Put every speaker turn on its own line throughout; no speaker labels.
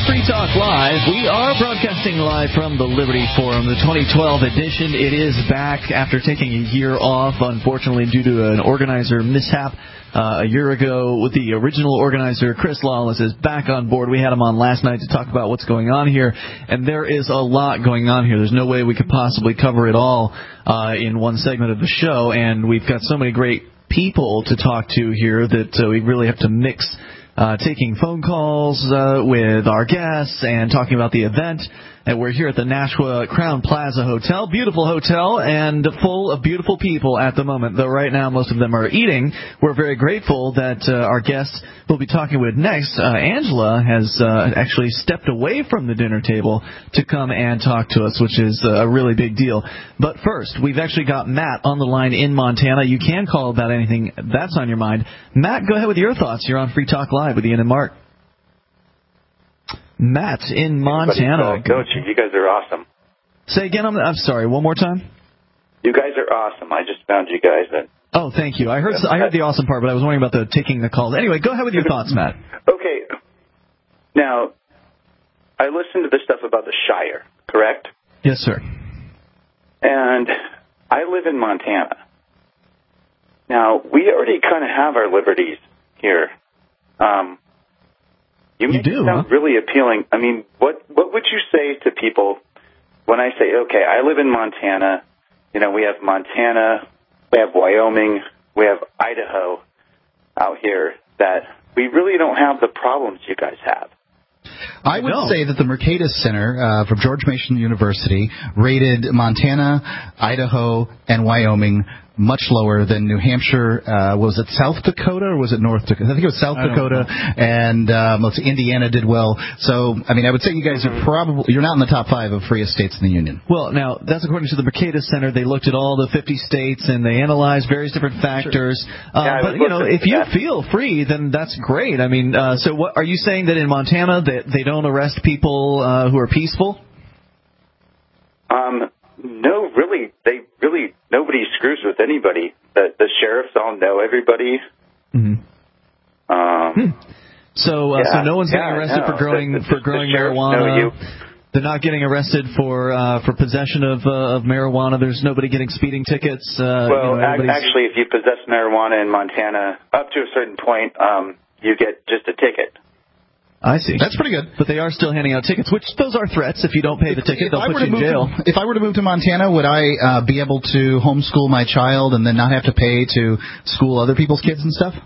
Free Talk Live. We are broadcasting live from the Liberty Forum, the 2012 edition. It is back after taking a year off, unfortunately, due to an organizer mishap a year ago. With the original organizer, Chris Lawless, is back on board. We had him on last night to talk about what's going on here, and there is a lot going on here. There's no way we could possibly cover it all in one segment of the show, and we've got so many great people to talk to here that we really have to mix taking phone calls with our guests and talking about the event. And we're here at the Nashua Crown Plaza Hotel, beautiful hotel, and full of beautiful people at the moment, though right now most of them are eating. We're very grateful that our guests we'll be talking with next, Angela, has actually stepped away from the dinner table to come and talk to us, which is a really big deal. But first, we've actually got Matt on the line in Montana. You can call about anything that's on your mind. Matt, go ahead with your thoughts. You're on Free Talk Live with Ian and Mark. Matt in Montana.
Coach, you guys are awesome.
Say again, I'm sorry, one more time?
You guys are awesome. I just found you guys.
Oh, thank you. I heard the awesome part, but I was wondering about the taking the calls. Anyway, go ahead with your thoughts, Matt.
Okay. Now, I listened to the stuff about the Shire, correct?
Yes, sir.
And I live in Montana. Now, we already kind of have our liberties here. You make it sound really appealing. I mean, what would you say to people when I say, okay, I live in Montana, you know, we have Montana, we have Wyoming, we have Idaho out here, that we really don't have the problems you guys have?
I would say that the Mercatus Center from George Mason University rated Montana, Idaho, and Wyoming much lower than New Hampshire. Was it South Dakota or was it North Dakota? I think it was South Dakota, and let's see, Indiana did well. So, I mean, I would say you guys are you're not in the top 5 of freest states in the union.
Well, now, that's according to the Mercatus Center. They looked at all the 50 states, and they analyzed various different factors. Sure. But, you know, if you feel free, then that's great. I mean, so what are you saying, that in Montana that they don't arrest people who are peaceful?
No, really. Nobody screws with anybody. The sheriffs all know everybody.
Mm-hmm. So no one's getting arrested for growing marijuana. They're not getting arrested for possession of marijuana. There's nobody getting speeding tickets.
Actually, if you possess marijuana in Montana, up to a certain point, you get just a ticket.
I see.
That's pretty good.
But they are still handing out tickets, which those are threats. If you don't pay the ticket, they'll put you in jail.
If I were to move to Montana, would I be able to homeschool my child and then not have to pay to school other people's kids and stuff?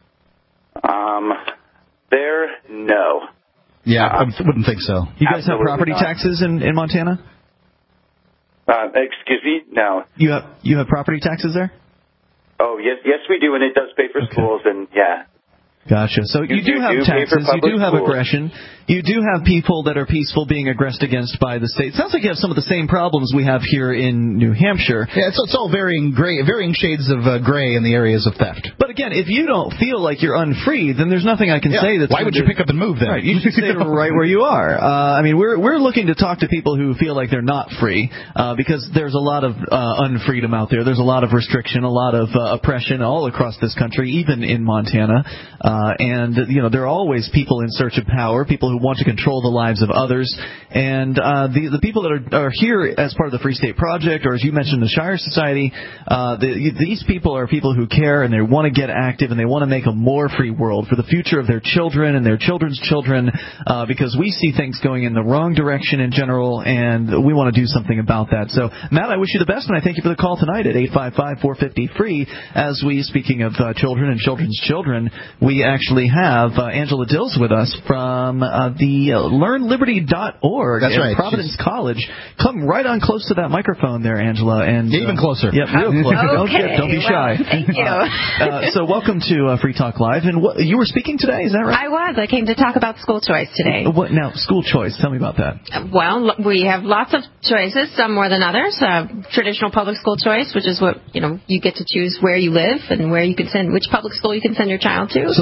No.
Yeah, I wouldn't think so.
You guys have property taxes in Montana?
Excuse me? No.
You have property taxes there?
Oh, yes, we do, and it does pay for schools, and yeah.
Gotcha. So you do have taxes, you do have aggression, you do have people that are peaceful being aggressed against by the state. Sounds like you have some of the same problems we have here in New Hampshire.
Yeah, it's all varying shades of gray in the areas of theft.
But again, if you don't feel like you're unfree, then there's nothing I can say that's...
Why would you pick up and move then?
Right, you should stay right where you are. I mean, we're looking to talk to people who feel like they're not free, because there's a lot of unfreedom out there. There's a lot of restriction, a lot of oppression all across this country, even in Montana. And, you know, there are always people in search of power, people who want to control the lives of others. And the people that are here as part of the Free State Project, or as you mentioned, the Shire Society, these people are people who care and they want to get active and they want to make a more free world for the future of their children and their children's children, because we see things going in the wrong direction in general, and we want to do something about that. So, Matt, I wish you the best, and I thank you for the call tonight at 855-450-FREE. As speaking of children and children's children, we actually have Angela Dills with us from the LearnLiberty.org at Providence College. Come right on close to that microphone there, Angela. And
even closer.
Yeah, real close.
Okay.
Don't be shy.
Thank you.
So welcome to Free Talk Live. And you were speaking today, is that right?
I was. I came to talk about school choice today.
What now? School choice. Tell me about that.
Well, we have lots of choices, some more than others. Traditional public school choice, which is what you get to choose where you live and where you can send, which public school you can send your child to.
So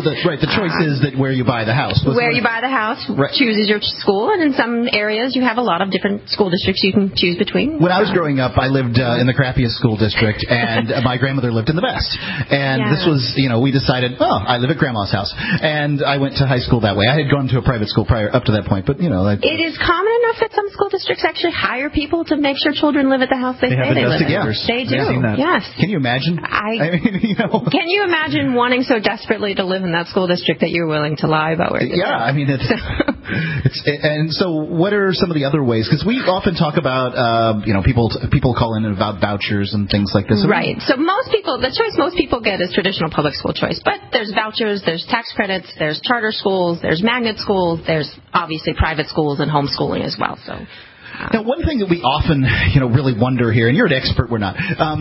The choice is that where you buy the house.
Where you buy the house chooses your school, and in some areas you have a lot of different school districts you can choose between.
When I was growing up, I lived in the crappiest school district, and my grandmother lived in the best. And this was, we decided, I live at Grandma's house. And I went to high school that way. I had gone to a private school prior up to that point, but,
It is common enough that some school districts actually hire people to make sure children live at the house they say they live in. They do. Yes.
Can you imagine?
Can you imagine wanting so desperately to live in that school district that you're willing to lie about where you live?
And so what are some of the other ways? Because we often talk about, people call in about vouchers and things like this.
Right. So the choice most people get is traditional public school choice. But there's vouchers, there's tax credits, there's charter schools, there's magnet schools, there's obviously private schools and homeschooling as well. So.
Now, one thing that we often, really wonder here, and you're an expert, we're not.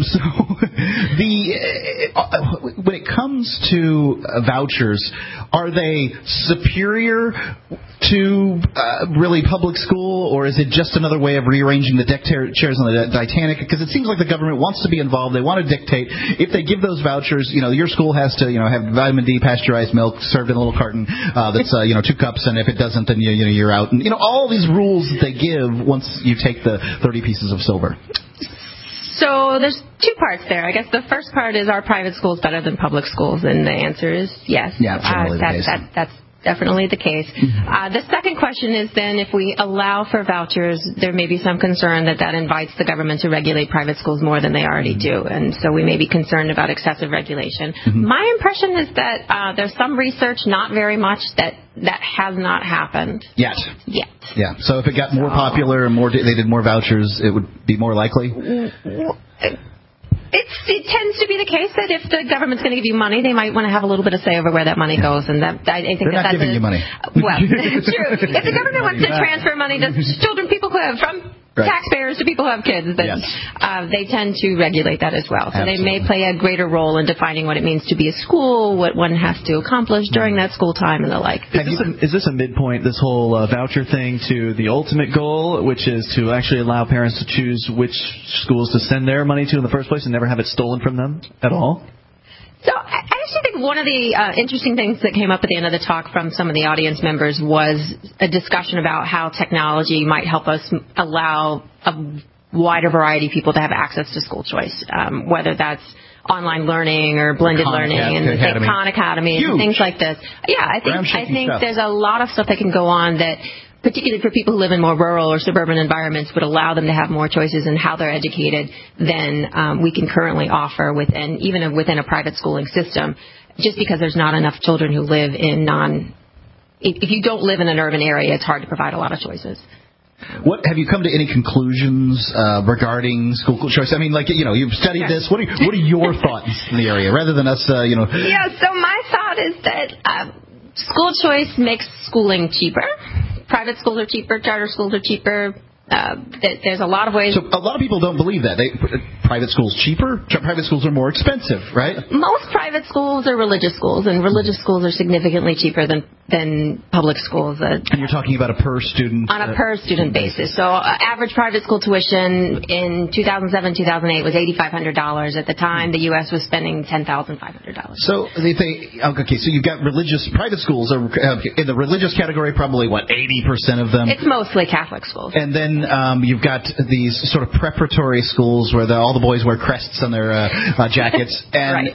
When it comes to vouchers, are they superior to really public school, or is it just another way of rearranging the deck chairs on the Titanic? Because it seems like the government wants to be involved. They want to dictate. If they give those vouchers, your school has to, have vitamin D pasteurized milk served in a little carton that's 2 cups, and if it doesn't, then you're out. And all these rules that they give once you take the 30 pieces of silver.
So there's 2 parts there. I guess the first part is, are private schools better than public schools? And the answer is yes.
Yeah, generally the case.
That's definitely the case. The second question is then, if we allow for vouchers, there may be some concern that invites the government to regulate private schools more than they already do. And so we may be concerned about excessive regulation. My impression is that there's some research, not very much, that has not happened.
Yet. Yeah. So if it got more popular and they did more vouchers, it would be more likely?
It tends to be the case that if the government's going to give you money, they might want to have a little bit of say over where that money goes, and I think
they're not giving you money.
Well, true. If the government wants to transfer money to children, people who have from taxpayers to people who have kids, then they tend to regulate that as well. So they may play a greater role in defining what it means to be a school, what one has to accomplish during that school time, and the like.
Is this a midpoint, this whole voucher thing, to the ultimate goal, which is to actually allow parents to choose which schools to send their money to in the first place and never have it stolen from them at all?
So I actually think one of the interesting things that came up at the end of the talk from some of the audience members was a discussion about how technology might help us allow a wider variety of people to have access to school choice, whether that's online learning or blended learning and Khan Academy and things like this. Yeah, I think there's a lot of stuff that can go on that, particularly for people who live in more rural or suburban environments, would allow them to have more choices in how they're educated than we can currently offer even within a private schooling system, just because there's not enough children who live in if you don't live in an urban area, it's hard to provide a lot of choices.
What have you come to any conclusions regarding school choice? I mean, you've studied this. What are your thoughts in the area, rather than us?
Yeah. So my thought is that school choice makes schooling cheaper. Private schools are cheaper. Charter schools are cheaper. There's a lot of ways.
So a lot of people don't believe that. Private schools cheaper? Private schools are more expensive, right?
Most private schools are religious schools, and religious schools are significantly cheaper than public schools.
And you're talking about a per student?
On a per student basis. So average private school tuition in 2007-2008 was $8,500. At the time, the U.S. was spending $10,500.
So so you've got private schools are in the religious category, probably 80% of them?
It's mostly Catholic schools.
And then you've got these sort of preparatory schools where all the boys wear crests on their jackets, and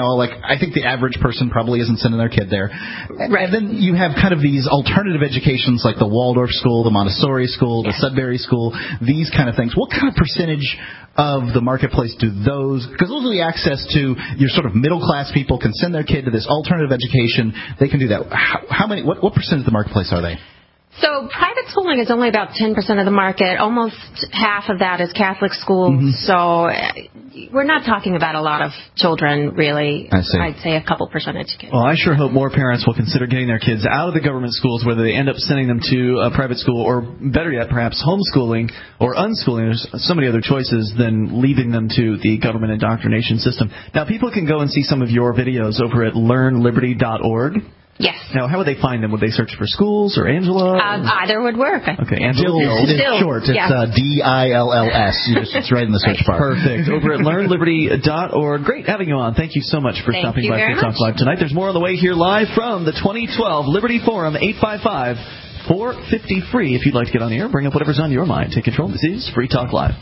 I think the average person probably isn't sending their kid there. Right. And then you have kind of these alternative educations like the Waldorf school, the Montessori school, the Sudbury school, these kind of things. What kind of percentage of the marketplace do those? Because those are the access to your sort of middle class people can send their kid to this alternative education. They can do that. How many? What percentage of the marketplace are they?
So private schooling is only about 10% of the market. Almost half of that is Catholic schools. Mm-hmm. So we're not talking about a lot of children, really.
I see.
I'd say a couple percentage kids.
Well, I sure hope more parents will consider getting their kids out of the government schools, whether they end up sending them to a private school or, better yet, perhaps homeschooling or unschooling. There's so many other choices than leaving them to the government indoctrination system. Now, people can go and see some of your videos over at learnliberty.org.
Yes.
Now, how would they find them? Would they search for schools or Angela?
Either would work.
Okay, Angela.
In short, it's DILLS. It's right in the search bar.
Perfect. Over at learnliberty.org. Great having you on. Thank you so much for stopping by Free Talk Live tonight. There's more on the way here live from the 2012 Liberty Forum, 855-450-FREE. If you'd like to get on the air, bring up whatever's on your mind. Take control. This is Free Talk Live.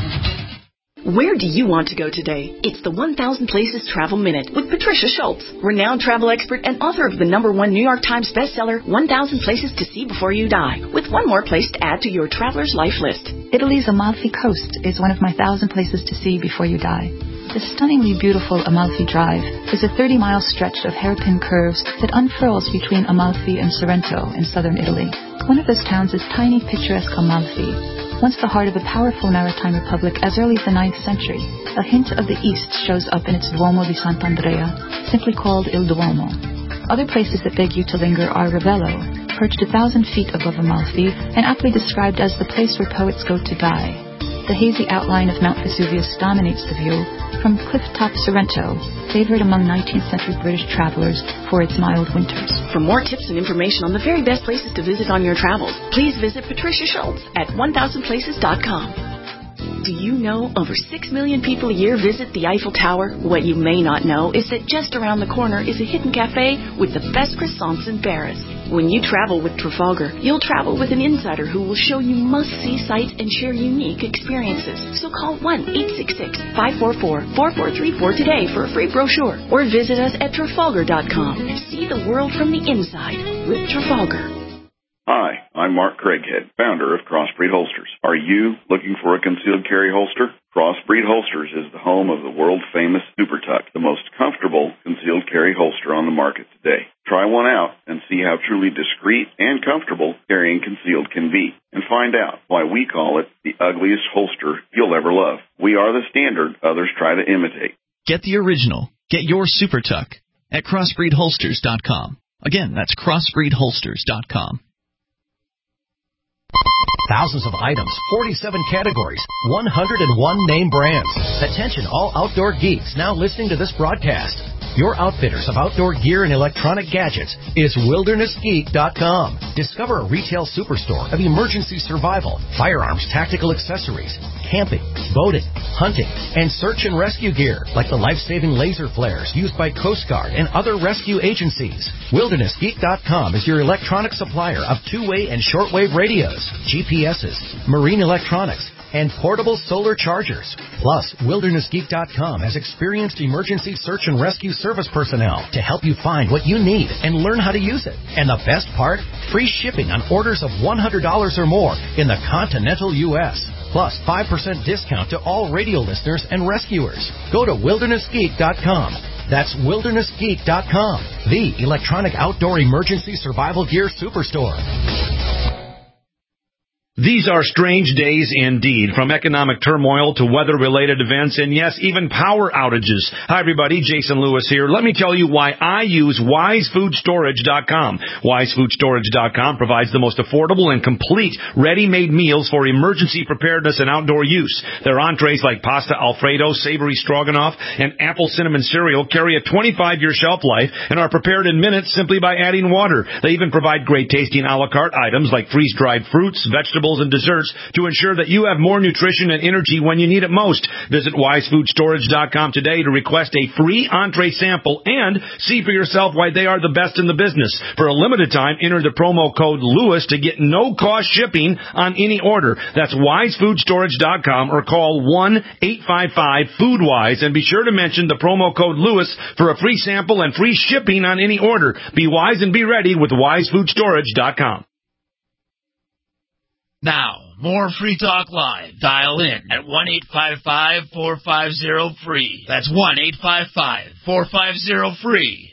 Where do you want to go today? It's the 1,000 Places Travel Minute with Patricia Schultz, renowned travel expert and author of the #1 New York Times bestseller, 1,000 Places to See Before You Die, with one more place to add to your traveler's life list.
Italy's Amalfi Coast is one of my 1,000 places to see before you die. The stunningly beautiful Amalfi Drive is a 30-mile stretch of hairpin curves that unfurls between Amalfi and Sorrento in southern Italy. One of those towns is tiny, picturesque Amalfi, once the heart of a powerful maritime republic as early as the 9th century. A hint of the East shows up in its Duomo di Sant'Andrea, simply called Il Duomo. Other places that beg you to linger are Ravello, perched 1,000 feet above Amalfi and aptly described as the place where poets go to die. The hazy outline of Mount Vesuvius dominates the view from cliff-top Sorrento, favored among 19th century British travelers for its mild winters.
For more tips and information on the very best places to visit on your travels, please visit Patricia Schultz at 1000places.com. Do you know over 6 million people a year visit the Eiffel Tower? What you may not know is that just around the corner is a hidden cafe with the best croissants in Paris. When you travel with Trafalgar, you'll travel with an insider who will show you must-see sights and share unique experiences. So call 1-866-544-4434 today for a free brochure or visit us at Trafalgar.com. See the world from the inside with Trafalgar.
Hi, I'm Mark Craighead, founder of Crossbreed Holsters. Are you looking for a concealed carry holster? Crossbreed Holsters is the home of the world-famous Super Tuck, the most comfortable concealed carry holster on the market today. Try one out and see how truly discreet and comfortable carrying concealed can be, and find out why we call it the ugliest holster you'll ever love. We are the standard others try to imitate.
Get the original. Get your Super Tuck at crossbreedholsters.com. Again, that's crossbreedholsters.com.
Thousands of items, 47 categories, 101 name brands. Attention all outdoor geeks now listening to this broadcast. Your outfitters of outdoor gear and electronic gadgets is WildernessGeek.com. Discover a retail superstore of emergency survival, firearms, tactical accessories, camping, boating, hunting, and search and rescue gear like the life-saving laser flares used by Coast Guard and other rescue agencies. WildernessGeek.com is your electronic supplier of two-way and shortwave radios, GPSs, marine electronics, and portable solar chargers. Plus, WildernessGeek.com has experienced emergency search and rescue service personnel to help you find what you need and learn how to use it. And the best part? Free shipping on orders of $100 or more in the continental U.S. Plus, 5% discount to all radio listeners and rescuers. Go to WildernessGeek.com. That's WildernessGeek.com, the electronic outdoor emergency survival gear superstore.
These are strange days indeed, from economic turmoil to weather-related events and, yes, even power outages. Hi, everybody. Jason Lewis here. Let me tell you why I use WiseFoodStorage.com. WiseFoodStorage.com provides the most affordable and complete ready-made meals for emergency preparedness and outdoor use. Their entrees like pasta Alfredo, savory stroganoff, and apple cinnamon cereal carry a 25-year shelf life and are prepared in minutes simply by adding water. They even provide great-tasting a la carte items like freeze-dried fruits, vegetables, and desserts to ensure that you have more nutrition and energy when you need it most. Visit WiseFoodStorage.com today to request a free entree sample and see for yourself why they are the best in the business. For a limited time, enter the promo code LEWIS to get no-cost shipping on any order. That's WiseFoodStorage.com or call 1-855-FoodWise and be sure to mention the promo code LEWIS for a free sample and free shipping on any order. Be wise and be ready with WiseFoodStorage.com.
Now, more Free Talk Live. Dial in at 1-855-450-FREE. That's 1-855-450-FREE.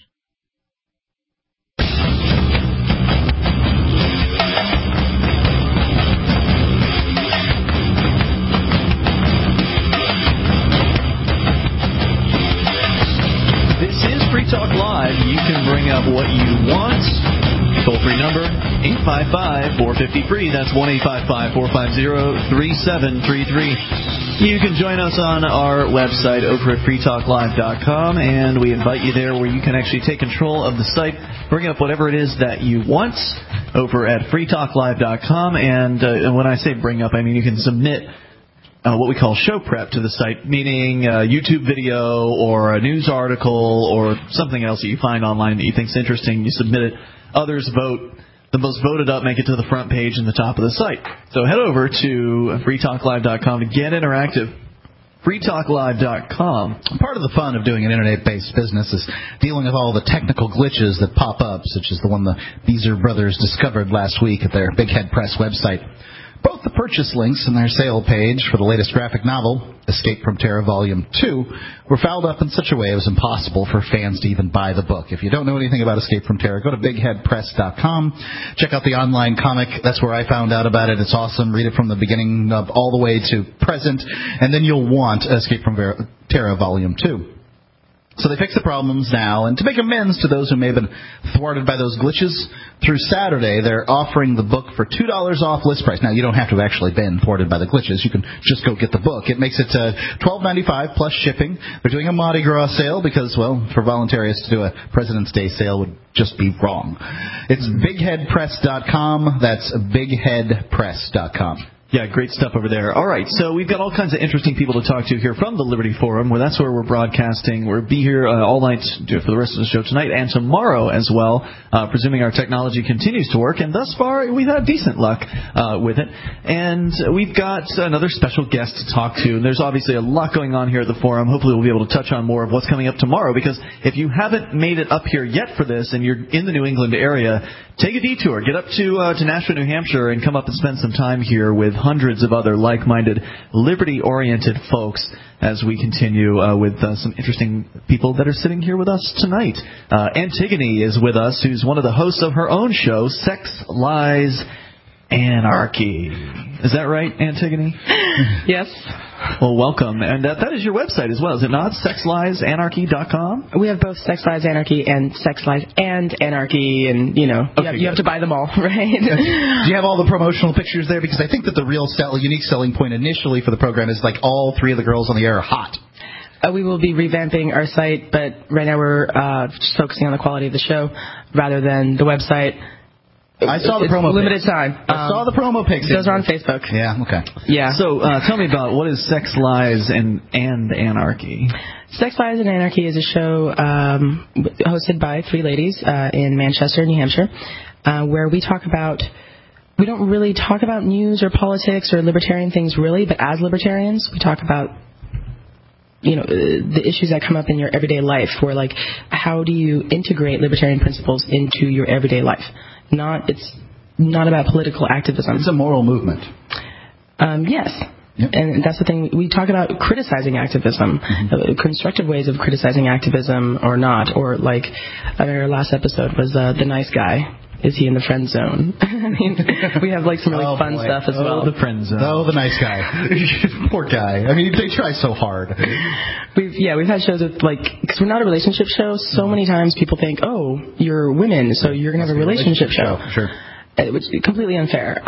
This is Free Talk Live. You can bring up what you want. Toll-free number, 855-450-FREE. That's 1-855-450-3733. You can join us on our website over at freetalklive.com, and we invite you there where you can actually take control of the site, bring up whatever it is that you want over at freetalklive.com. And when I say bring up, I mean you can submit what we call show prep to the site, meaning a YouTube video or a news article or something else that you find online that you think is interesting. You submit it. Others vote. The most voted up make it to the front page and the top of the site. So head over to freetalklive.com to get interactive. freetalklive.com.
Part of the fun of doing an internet-based business is dealing with all the technical glitches that pop up, such as the one the Beezer brothers discovered last week at their Big Head Press website. Both the purchase links and their sale page for the latest graphic novel, Escape from Terra Volume 2, were fouled up in such a way it was impossible for fans to even buy the book. If you don't know anything about Escape from Terra, go to bigheadpress.com. Check out the online comic. That's where I found out about it. It's awesome. Read it from the beginning all the way to present, and then you'll want Escape from Terra Volume 2. So they fix the problems now, and to make amends to those who may have been thwarted by those glitches, through Saturday they're offering the book for $2 off list price. Now, you don't have to have actually been thwarted by the glitches. You can just go get the book. It makes it $12.95 plus shipping. They're doing a Mardi Gras sale because, well, for voluntarists to do a President's Day sale would just be wrong. It's bigheadpress.com. That's bigheadpress.com.
Yeah, great stuff over there. All right, so we've got all kinds of interesting people to talk to here from the Liberty Forum, where that's where we're broadcasting. We'll be here all night for the rest of the show tonight and tomorrow as well, presuming our technology continues to work. And thus far, we've had decent luck with it. And we've got another special guest to talk to. And there's obviously a lot going on here at the Forum. Hopefully we'll be able to touch on more of what's coming up tomorrow, because if you haven't made it up here yet for this and you're in the New England area, take a detour. Get up to Nashua, New Hampshire, and come up and spend some time here with hundreds of other like-minded, liberty-oriented folks as we continue with some interesting people that are sitting here with us tonight. Antigone is with us, who's one of the hosts of her own show, Sex, Lies, Anarchy. Is that right, Antigone?
Yes.
Well, welcome. And that is your website as well, is it not? SexLiesAnarchy.com?
We have both Sex Lies Anarchy and Sex Lies and Anarchy, and, you know, you have to buy them all, right?
Do you have all the promotional pictures there? Because I think that the real unique selling point initially for the program is like all three of the girls on the air are hot.
We will be revamping our site, but right now we're just focusing on the quality of the show rather than the website.
I saw the promo
limited
pics.
time.
I saw the promo pics.
Those are on Facebook.
Yeah, okay.
Yeah.
So tell me about what is Sex, Lies, and Anarchy?
Sex, Lies, and Anarchy is a show hosted by three ladies in Manchester, New Hampshire, where we don't really talk about news or politics or libertarian things really, but as libertarians, we talk about the issues that come up in your everyday life, where like how do you integrate libertarian principles into your everyday life? It's not about political activism.
It's a moral movement.
Yes.
Yep.
And that's the thing. We talk about criticizing activism, constructive ways of criticizing activism or not. Or like our last episode was the nice guy. Is he in the friend zone? I mean, we have like some really fun stuff as well.
Oh, the friend zone.
Oh, the nice guy. Poor guy. I mean, they try so hard.
We've had shows with because we're not a relationship show. So many times people think, oh, you're women, so you're gonna have a relationship show.
Sure.
Which is completely unfair.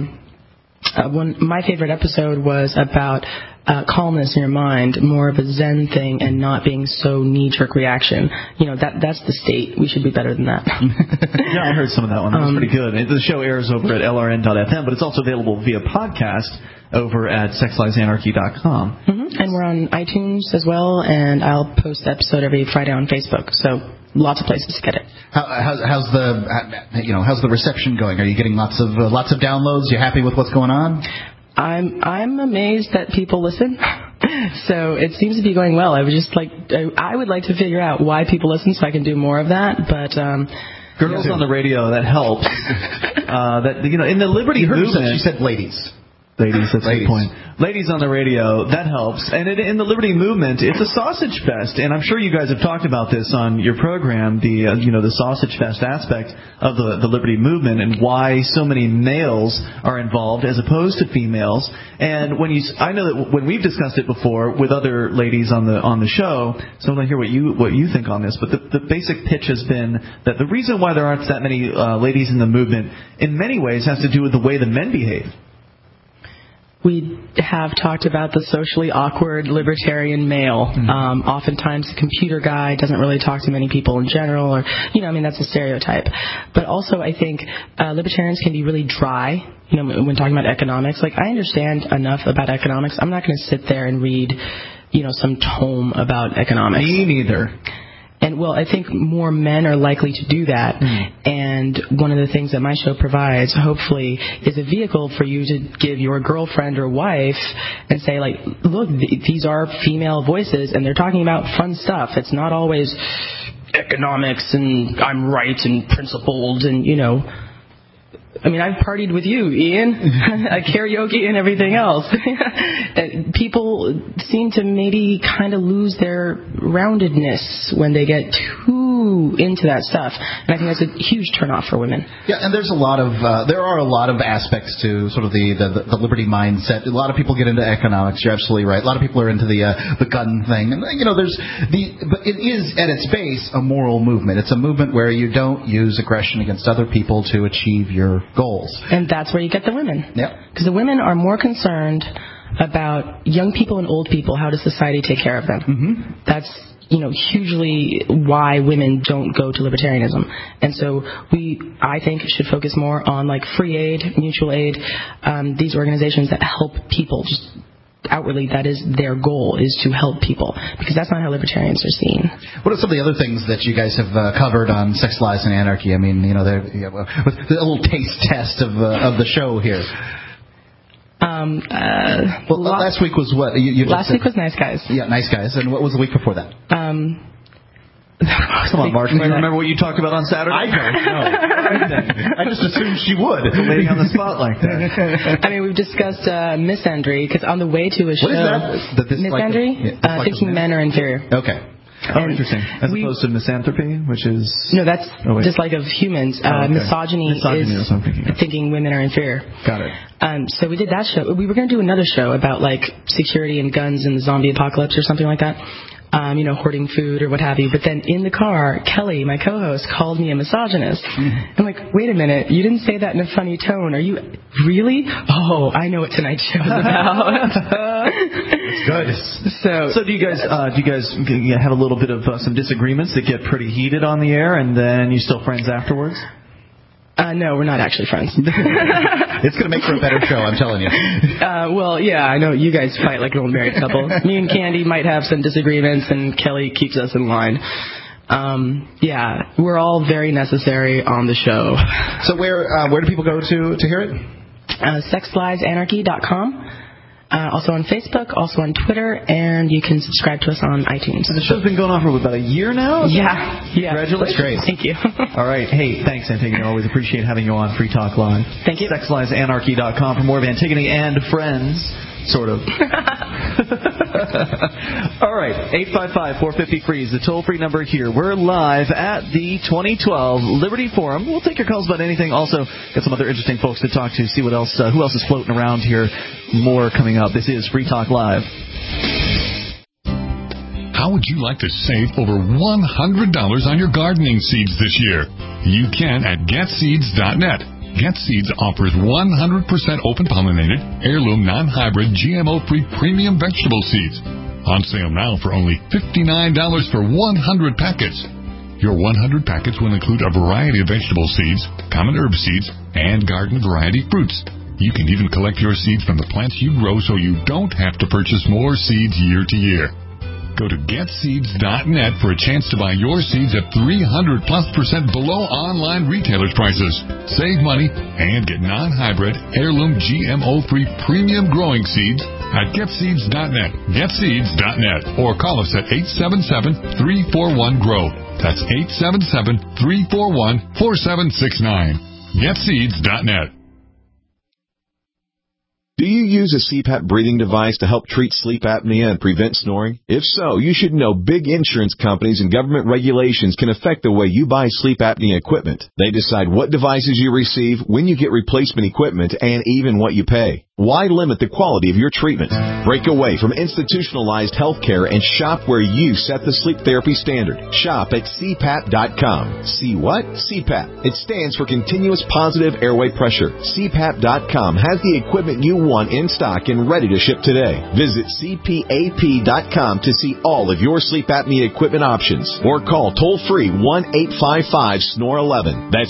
My favorite episode was about calmness in your mind, more of a Zen thing, and not being so knee-jerk reaction. That's the state. We should be better than that.
Yeah, I heard some of that one. That was pretty good. The show airs over at LRN.FM, but it's also available via podcast over at sexliesanarchy.com.
Mm-hmm. And we're on iTunes as well, and I'll post the episode every Friday on Facebook. So lots of places to get it.
How's the reception going? Are you getting lots of downloads? You happy with what's going on?
I'm amazed that people listen. So it seems to be going well. I would like to figure out why people listen so I can do more of that. But
girls on the radio, that helps. In the liberty movement,
she said ladies.
Ladies, that's the point. Ladies on the radio, that helps. And in the Liberty Movement, it's a sausage fest. And I'm sure you guys have talked about this on your program, the sausage fest aspect of the Liberty Movement and why so many males are involved as opposed to females. And I know that when we've discussed it before with other ladies on the show, so I want to hear what you think on this. But the basic pitch has been that the reason why there aren't that many ladies in the movement in many ways has to do with the way the men behave.
we have talked about the socially awkward libertarian male. Oftentimes the computer guy doesn't really talk to many people in general, or, that's a stereotype. But also I think libertarians can be really dry, when talking about economics. Like, I understand enough about economics. I'm not going to sit there and read, some tome about economics.
Me neither.
And, I think more men are likely to do that. And one of the things that my show provides, hopefully, is a vehicle for you to give your girlfriend or wife and say, like, look, these are female voices, and they're talking about fun stuff. It's not always economics and I'm right and principled and, I've partied with you, Ian, karaoke and everything else. People seem to maybe kind of lose their roundedness when they get too into that stuff. And I think that's a huge turnoff for women.
Yeah, and there are a lot of aspects to sort of the liberty mindset. A lot of people get into economics. You're absolutely right. A lot of people are into the gun thing. And, but it is at its base a moral movement. It's a movement where you don't use aggression against other people to achieve your goals.
And that's where you get the women.
Yeah.
Because the women are more concerned about young people and old people. How does society take care of them? That's, hugely why women don't go to libertarianism. And so I think, should focus more on, like, free aid, mutual aid, these organizations that help people. Just outwardly, that is their goal, is to help people, because that's not how libertarians are seen.
What are some of the other things that you guys have covered on Sex, Lies, and Anarchy? I mean, a little taste test of the show here. Last week was what?
Last week was Nice Guys.
Yeah, Nice Guys. And what was the week before that?
Come on, Mark. Do you remember what you talked about on Saturday?
I don't know. I just assumed she would.
Laying on the spot like that.
We've discussed misandry, because on the way to a show...
What is that?
Misandry? Thinking men are inferior.
Okay.
Interesting. As opposed to misanthropy, which is...
No, that's dislike of humans. Misogyny is thinking women are inferior.
Got it.
So we did that show. We were going to do another show about, like, security and guns and the zombie apocalypse or something like that. Hoarding food or what have you. But then in the car, Kelly, my co-host, called me a misogynist. I'm like, wait a minute, you didn't say that in a funny tone. Are you really? Oh, I know what tonight's show is about.
It's
good.
So do you guys have a little bit of some disagreements that get pretty heated on the air, and then you still friends afterwards?
No, we're not actually friends.
It's going to make for a better show, I'm telling you.
I know you guys fight like an old married couple. Me and Candy might have some disagreements, and Kelly keeps us in line. We're all very necessary on the show.
So where do people go to hear it?
SexLiesAnarchy.com. Also on Facebook, also on Twitter, and you can subscribe to us on iTunes.
And the show's been going on for about a year now?
Yeah.
Congratulations.
That's great.
Thank you.
All right. Hey, thanks, Antigone. Always appreciate having you on Free Talk Live.
Thank you.
SexLiesAnarchy.com for more of Antigone and friends. Sort of. All right. 855-450-FREE is the toll-free number here. We're live at the 2012 Liberty Forum. We'll take your calls about anything. Also, got some other interesting folks to talk to, see what else, who else is floating around here. More coming up. This is Free Talk Live.
How would you like to save over $100 on your gardening seeds this year? You can at GetSeeds.net. GetSeeds offers 100% open-pollinated, heirloom, non-hybrid, GMO-free premium vegetable seeds. On sale now for only $59 for 100 packets. Your 100 packets will include a variety of vegetable seeds, common herb seeds, and garden variety fruits. You can even collect your seeds from the plants you grow so you don't have to purchase more seeds year to year. Go to GetSeeds.net for a chance to buy your seeds at 300+% below online retailers' prices. Save money and get non-hybrid, heirloom, GMO-free premium growing seeds at GetSeeds.net. GetSeeds.net. Or call us at 877-341-GROW. That's 877-341-4769. GetSeeds.net.
Do you use a CPAP breathing device to help treat sleep apnea and prevent snoring? If so, you should know big insurance companies and government regulations can affect the way you buy sleep apnea equipment. They decide what devices you receive, when you get replacement equipment, and even what you pay. Why limit the quality of your treatment? Break away from institutionalized health care and shop where you set the sleep therapy standard. Shop at CPAP.com. See what? CPAP. It stands for Continuous Positive Airway Pressure. CPAP.com has the equipment you want in stock and ready to ship today. Visit CPAP.com to see all of your sleep apnea equipment options. Or call toll-free 1-855-SNORE-11. That's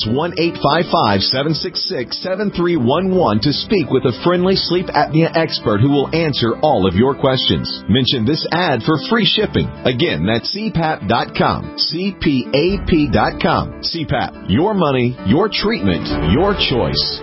1-855-766-7311 to speak with a friendly sleep apnea expert who will answer all of your questions. Mention this ad for free shipping. Again, that's CPAP.com. CPAP.com. CPAP. Your money, your treatment, your choice.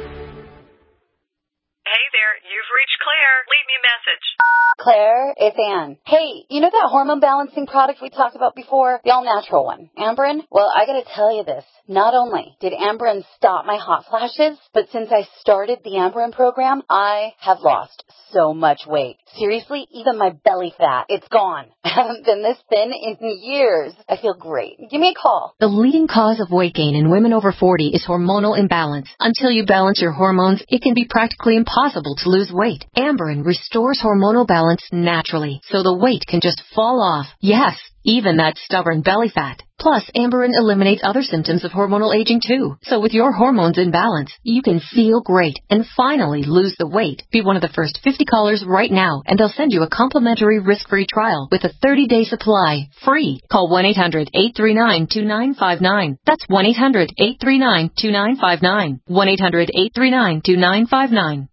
Hey there, you've reached Claire. Leave me a message.
Claire, it's Ann. Hey, you know that hormone balancing product we talked about before? The all-natural one, Amberen? Well, I gotta tell you this. Not only did Amberen stop my hot flashes, but since I started the Amberen program, I have lost so much weight. Seriously, even my belly fat, it's gone. I haven't been this thin in years. I feel great. Give me a call.
The leading cause of weight gain in women over 40 is hormonal imbalance. Until you balance your hormones, it can be practically impossible to lose weight. Amberen restores hormonal balance naturally, so the weight can just fall off. Yes, even that stubborn belly fat. Plus, Amberen eliminates other symptoms of hormonal aging too. So with your hormones in balance, you can feel great and finally lose the weight. Be one of the first 50 callers right now, and they'll send you a complimentary risk-free trial with a 30-day supply, free. Call 1-800-839-2959. That's 1-800-839-2959. 1-800-839-2959.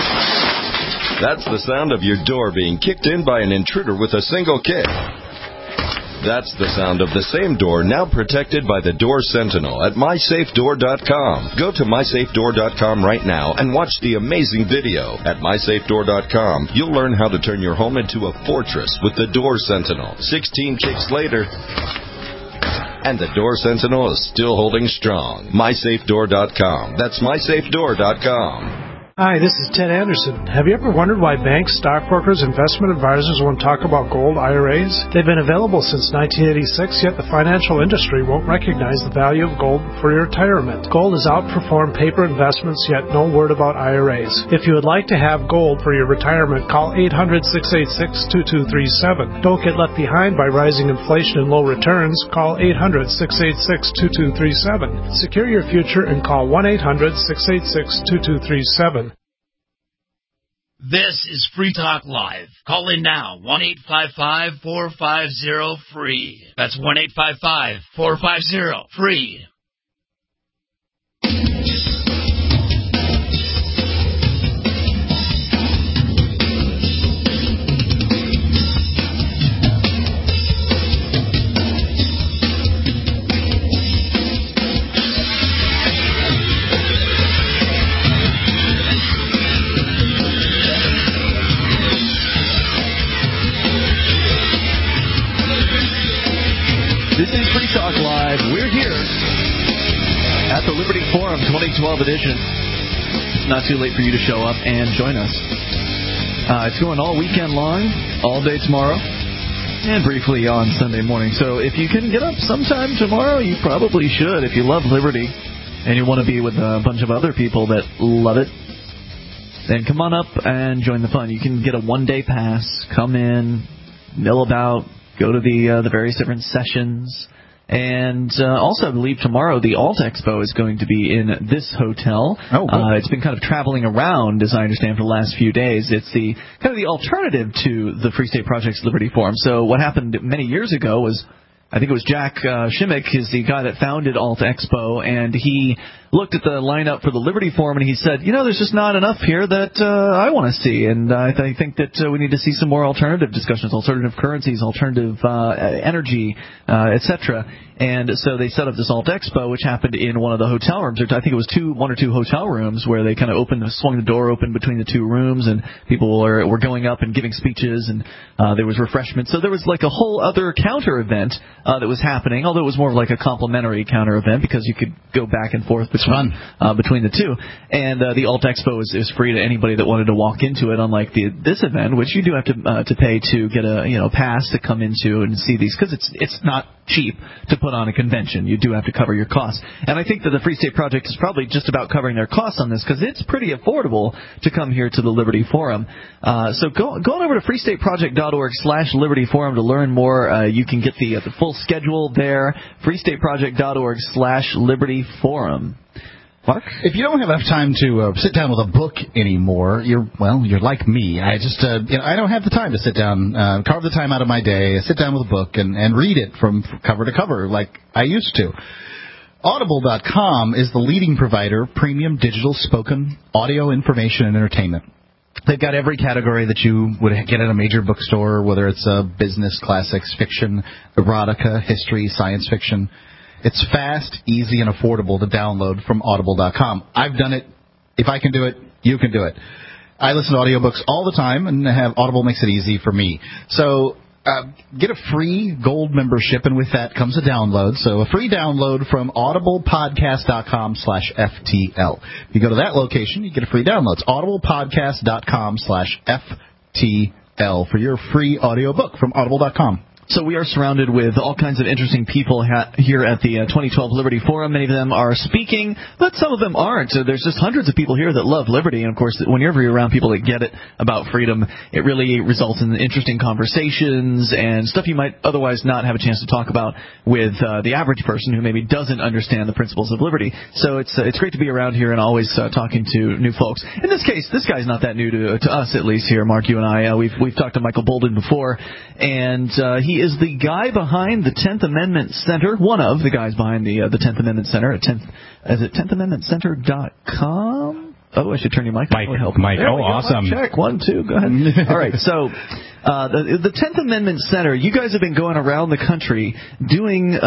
That's the sound of your door being kicked in by an intruder with a single kick. That's the sound of the same door now protected by the Door Sentinel at MySafeDoor.com. Go to MySafeDoor.com right now and watch the amazing video. At MySafeDoor.com, you'll learn how to turn your home into a fortress with the Door Sentinel. 16 kicks later, and the Door Sentinel is still holding strong. MySafeDoor.com. That's MySafeDoor.com.
Hi, this is Ted Anderson. Have you ever wondered why banks, stockbrokers, investment advisors won't talk about gold IRAs? They've been available since 1986, yet the financial industry won't recognize the value of gold for your retirement. Gold has outperformed paper investments, yet no word about IRAs. If you would like to have gold for your retirement, call 800-686-2237. Don't get left behind by rising inflation and low returns. Call 800-686-2237. Secure your future and call 1-800-686-2237.
This is Free Talk Live. Call in now, 1-855-450-FREE. That's 1-855-450-FREE.
This is Free Talk Live. We're here at the Liberty Forum 2012 edition. It's not too late for you to show up and join us. It's going all weekend long, all day tomorrow, and briefly on Sunday morning. So if you can get up sometime tomorrow, you probably should. If you love Liberty and you want to be with a bunch of other people that love it, then come on up and join the fun. You can get a one-day pass, come in, mill about, go to the various different sessions. And also, I believe tomorrow the Alt Expo is going to be in this hotel. Oh, cool. It's been kind of traveling around, as I understand, for the last few days. It's the kind of the alternative to the Free State Project's Liberty Forum. So what happened many years ago was, I think it was Jack Shimmick is the guy that founded Alt Expo, and he looked at the lineup for the Liberty Forum, and he said, you know, there's just not enough here that I want to see, and I think that we need to see some more alternative discussions, alternative currencies, alternative energy, etc. And so they set up this Alt Expo, which happened in one of the hotel rooms. I think it was one or two hotel rooms where they kind of swung the door open between the two rooms, and people were going up and giving speeches, and there was refreshments. So there was like a whole other counter event that was happening, although it was more like a complimentary counter event because you could go back and forth between the two. And the Alt Expo is free to anybody that wanted to walk into it, unlike this event, which you do have to pay to get a pass to come into and see these, because it's not cheap to put on a convention. You do have to cover your costs. And I think that the Free State Project is probably just about covering their costs on this, because it's pretty affordable to come here to the Liberty Forum. So go on over to freestateproject.org/Liberty Forum to learn more. You can get the full schedule there, freestateproject.org/Liberty Forum.
Mark? If you don't have enough time to sit down with a book anymore, you're like me. I just I don't have the time to sit down, carve the time out of my day, sit down with a book and read it from cover to cover like I used to. Audible.com is the leading provider of premium digital spoken audio information and entertainment. They've got every category that you would get at a major bookstore, whether it's business, classics, fiction, erotica, history, science fiction. It's fast, easy, and affordable to download from Audible.com. I've done it. If I can do it, you can do it. I listen to audiobooks all the time, and Audible makes it easy for me. So get a free gold membership, and with that comes a download. So a free download from audiblepodcast.com/FTL. If you go to that location, you get a free download. It's audiblepodcast.com/FTL for your free audiobook from Audible.com.
So we are surrounded with all kinds of interesting people here at the 2012 Liberty Forum. Many of them are speaking, but some of them aren't. So there's just hundreds of people here that love liberty. And, of course, whenever you're around people that get it about freedom, it really results in interesting conversations and stuff you might otherwise not have a chance to talk about with the average person who maybe doesn't understand the principles of liberty. So it's great to be around here and always talking to new folks. In this case, this guy's not that new to us, at least here, Mark, you and I. We've talked to Michael Bolden before, and he is the guy behind the 10th Amendment Center, one of the guys behind the 10th Amendment Center at 10thamendmentcenter.com? Oh, I should turn your mic on.
Mike. Oh, awesome.
Check. 1, 2, go ahead. All right, so the 10th Amendment Center, you guys have been going around the country doing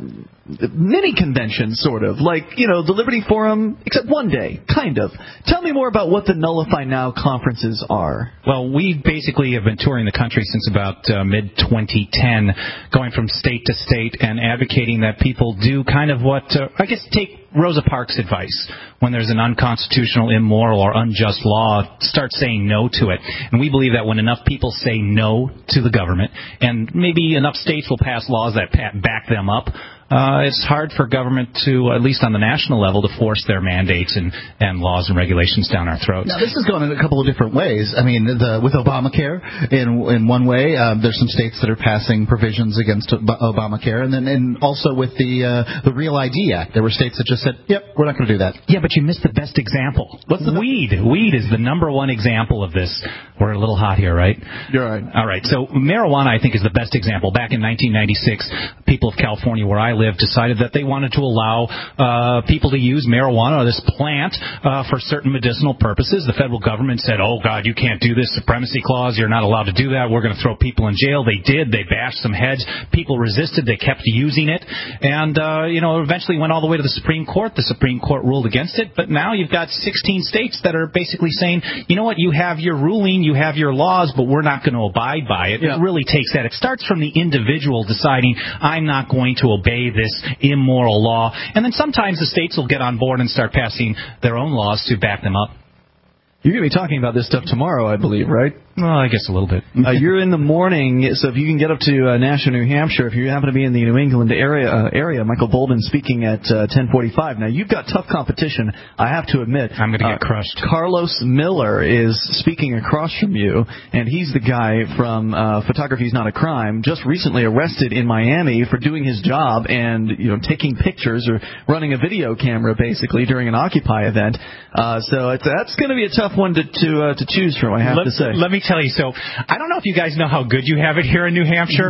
mini conventions, sort of, like, the Liberty Forum, except one day, kind of. Tell me more about what the Nullify Now conferences are.
Well, we basically have been touring the country since about mid-2010, going from state to state and advocating that people do kind of what, take Rosa Parks' advice. When there's an unconstitutional, immoral, or unjust law, start saying no to it. And we believe that when enough people say no to the government, and maybe enough states will pass laws that back them up, it's hard for government to, at least on the national level, to force their mandates and laws and regulations down our throats.
Now, this has gone in a couple of different ways. I mean, with Obamacare, in one way, there's some states that are passing provisions against Obamacare, and also with the Real ID Act, there were states that just said, "Yep, we're not going to do that."
Yeah, but you missed the best example. What's the weed? Weed is the number one example of this. We're a little hot here, right?
You're right.
All right. So marijuana, I think, is the best example. Back in 1996, people of California, where I live, decided that they wanted to allow people to use marijuana, or this plant, for certain medicinal purposes. The federal government said, "Oh, God, you can't do this. Supremacy clause. You're not allowed to do that. We're going to throw people in jail." They did. They bashed some heads. People resisted. They kept using it. And, eventually went all the way to the Supreme Court. The Supreme Court ruled against it. But now you've got 16 states that are basically saying, you know what, you have your ruling, you have your laws, but we're not going to abide by it. Yeah. It really takes that. It starts from the individual deciding, I'm not going to obey this immoral law. And then sometimes the states will get on board and start passing their own laws to back them up.
You're going to be talking about this stuff tomorrow, I believe, right?
Well, I guess a little bit.
You're in the morning, so if you can get up to Nashua, New Hampshire, if you happen to be in the New England area, Michael Bolden speaking at 10:45. Now, you've got tough competition, I have to admit.
I'm going to get crushed.
Carlos Miller is speaking across from you, and he's the guy from Photography is Not a Crime, just recently arrested in Miami for doing his job and taking pictures or running a video camera, basically, during an Occupy event. So that's going to be a tough one to choose from, I have to say.
Let me tell you, so I don't know if you guys know how good you have it here in New Hampshire,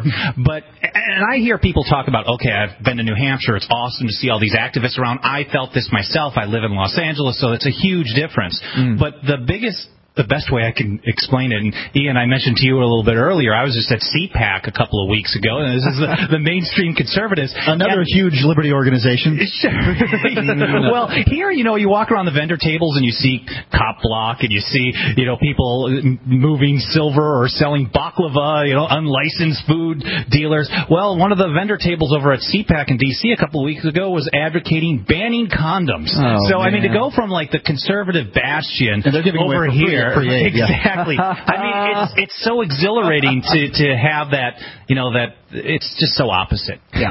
and I hear people talk about, okay, I've been to New Hampshire, it's awesome to see all these activists around. I felt this myself. I live in Los Angeles, so it's a huge difference. But the biggest the best way I can explain it, and Ian, I mentioned to you a little bit earlier, I was just at CPAC a couple of weeks ago, and this is the mainstream conservatives.
Another huge liberty organization.
Well, here, you walk around the vendor tables and you see Cop Block, and you see, people moving silver or selling baklava, unlicensed food dealers. Well, one of the vendor tables over at CPAC in D.C. a couple of weeks ago was advocating banning condoms. So, man. I mean, to go from, like, the conservative bastion over here. Exactly. I mean, it's so exhilarating to have that, that it's just so opposite. Yeah.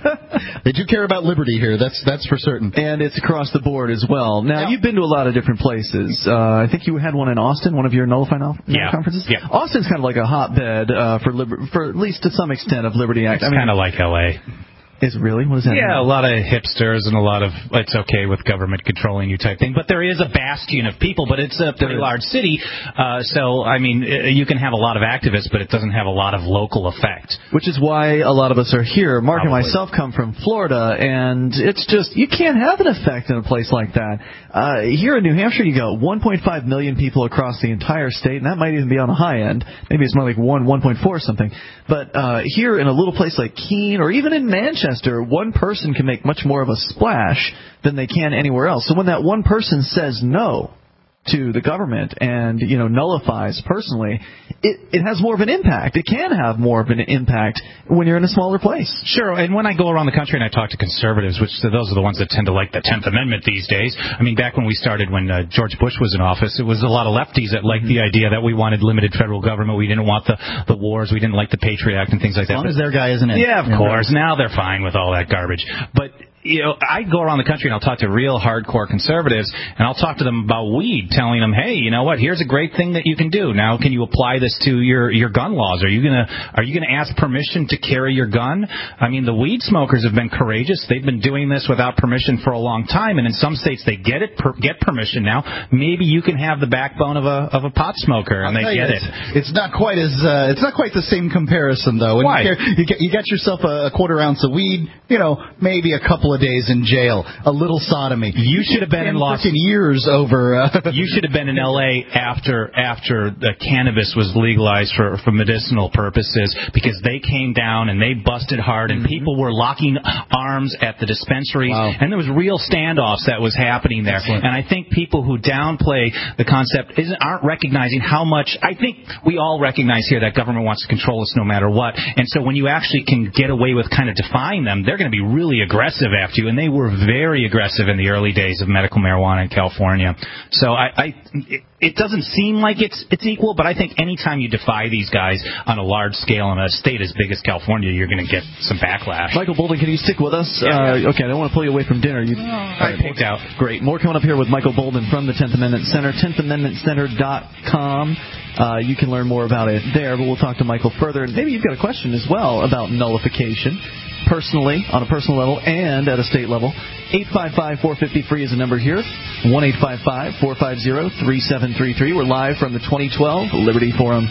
They do care about liberty here. That's for certain.
And it's across the board as well. Now, you've been to a lot of different places. I think you had one in Austin, one of your Nullify conferences. Yeah. Austin's kind of like a hotbed for at least to some extent of Liberty Act.
It's kind of like L.A.
Is it really? What does that mean?
Yeah, a lot of hipsters and a lot of it's okay with government controlling you type thing. But there is a bastion of people, but it's a pretty large city. So, I mean, you can have a lot of activists, but it doesn't have a lot of local effect.
Which is why a lot of us are here. Mark and myself come from Florida, and it's just, you can't have an effect in a place like that. Here in New Hampshire, you got 1.5 million people across the entire state, and that might even be on the high end. Maybe it's more like 1.4 or something. But here in a little place like Keene, or even in Manchester, one person can make much more of a splash than they can anywhere else. So when that one person says no to the government and, nullifies personally, it has more of an impact. It can have more of an impact when you're in a smaller place.
Sure, and when I go around the country and I talk to conservatives, which those are the ones that tend to like the 10th Amendment these days. I mean, back when we started, when George Bush was in office, it was a lot of lefties that liked the idea that we wanted limited federal government. We didn't want the wars. We didn't like the Patriot Act and things like that.
As long as their guy isn't in.
Yeah, of course. Now they're fine with all that garbage. But I go around the country and I'll talk to real hardcore conservatives, and I'll talk to them about weed, telling them, hey, you know what? Here's a great thing that you can do. Now, can you apply this to your gun laws? Are you gonna ask permission to carry your gun? I mean, the weed smokers have been courageous. They've been doing this without permission for a long time, and in some states they get permission now. Maybe you can have the backbone of a pot smoker, and they get it.
It's not quite the same comparison though.
Why?
You get yourself a quarter ounce of weed, maybe a couple of days in jail, a little sodomy.
You should have been in
years over.
You should have been in L.A. after the cannabis was legalized for medicinal purposes, because they came down and they busted hard, and people were locking arms at the dispensaries, and there was real standoffs that was happening there. Excellent. And I think people who downplay the concept aren't recognizing how much. I think we all recognize here that government wants to control us no matter what, and so when you actually can get away with kind of defying them, they're going to be really aggressive after you, and they were very aggressive in the early days of medical marijuana in California. So it doesn't seem like it's equal, but I think anytime you defy these guys on a large scale in a state as big as California, you're going to get some backlash.
Michael Bolden, can you stick with us? Yeah. Okay, I don't want to pull you away from dinner.
I picked out.
Great. More coming up here with Michael Bolden from the 10th Amendment Center, 10thamendmentcenter.com. You can learn more about it there, but we'll talk to Michael further. And maybe you've got a question as well about nullification, personally, on a personal level, and at a state level. 855-450-FREE is the number here. 1-855-450-3733. We're live from the 2012 Liberty Forum.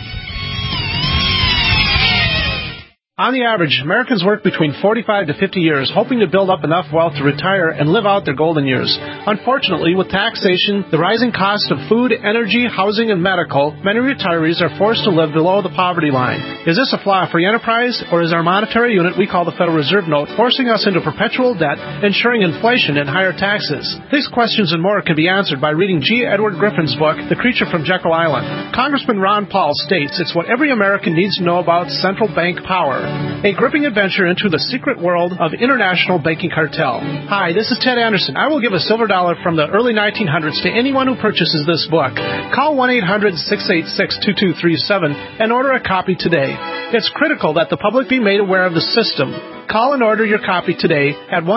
On the average, Americans work between 45 to 50 years, hoping to build up enough wealth to retire and live out their golden years. Unfortunately, with taxation, the rising cost of food, energy, housing, and medical, many retirees are forced to live below the poverty line. Is this a flaw for free enterprise, or is our monetary unit we call the Federal Reserve Note forcing us into perpetual debt, ensuring inflation and higher taxes? These questions and more can be answered by reading G. Edward Griffin's book, The Creature from Jekyll Island. Congressman Ron Paul states it's what every American needs to know about central bank power. A gripping adventure into the secret world of international banking cartel. Hi, this is Ted Anderson. I will give a silver dollar from the early 1900s to anyone who purchases this book. Call 1-800-686-2237 and order a copy today. It's critical that the public be made aware of the system. Call and order your copy today at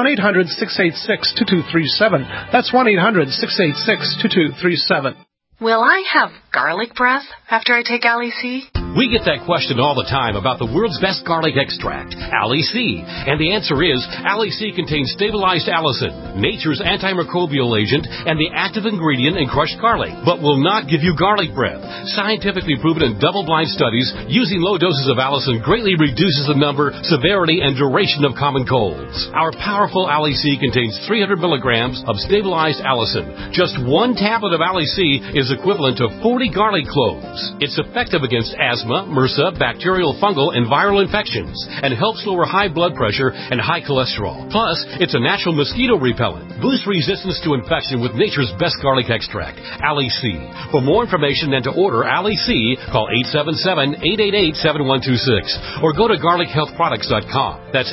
1-800-686-2237. That's 1-800-686-2237.
Well, I have garlic breath after I take Ali C?
We get that question all the time about the world's best garlic extract, Ali C. And the answer is, Ali C contains stabilized allicin, nature's antimicrobial agent, and the active ingredient in crushed garlic, but will not give you garlic breath. Scientifically proven in double-blind studies, using low doses of allicin greatly reduces the number, severity, and duration of common colds. Our powerful Ali C contains 300 milligrams of stabilized allicin. Just one tablet of Ali C is equivalent to 40 garlic cloves. It's effective against asthma, MRSA, bacterial, fungal, and viral infections, and helps lower high blood pressure and high cholesterol. Plus, it's a natural mosquito repellent. Boost resistance to infection with nature's best garlic extract, Ali C. For more information and to order Ali C, call 877-888-7126 or go to garlichealthproducts.com. That's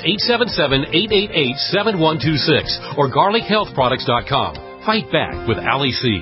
877-888-7126 or garlichealthproducts.com. Fight back with Ali C.